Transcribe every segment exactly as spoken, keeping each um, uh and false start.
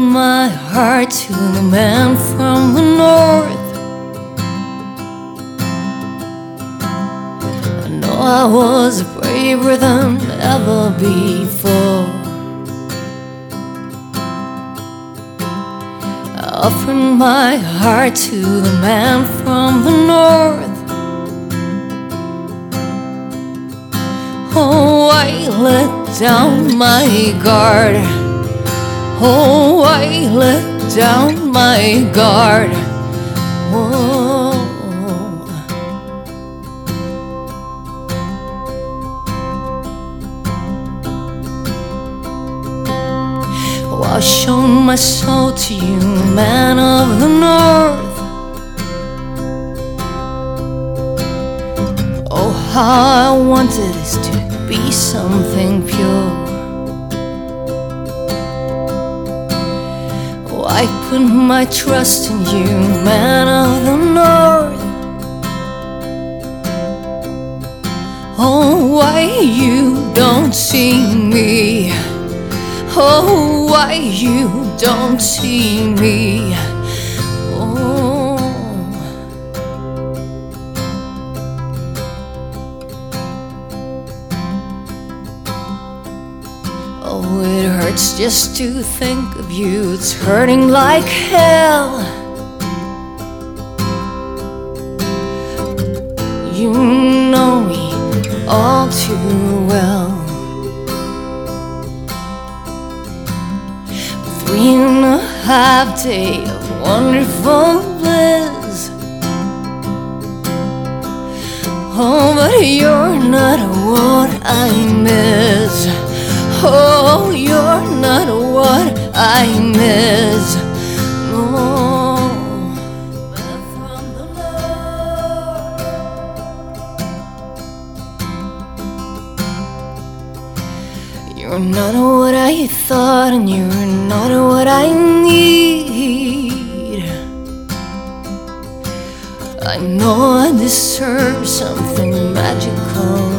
my heart to the man from the north. I know I was braver than ever before. I offered my heart to the man from the north. Oh, I let down my guard. Oh, I let down my guard. Oh, oh, I'll show my soul to you, man of the north. Oh, how I wanted this to be something pure. Oh, I put my trust in you, man of the north. Oh, why you don't see me? Oh, why you don't see me? Oh, oh, it hurts just to think of you. It's hurting like hell. You know me all too well. Three and a half days of wonderful bliss. Oh, but you're not what I miss. Oh, you're not what I miss. No. From the Lord. You're not what I thought, and you're not what I need. I know I deserve something magical.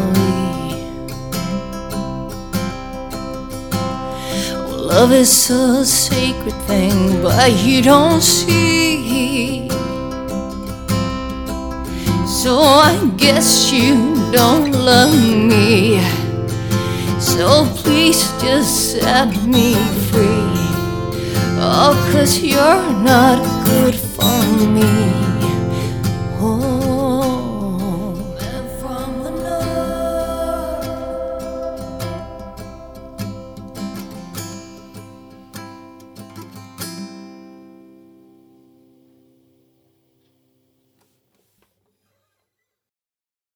Love is a sacred thing, but you don't see. So I guess you don't love me. So please just set me free. Oh, 'cause you're not good for me.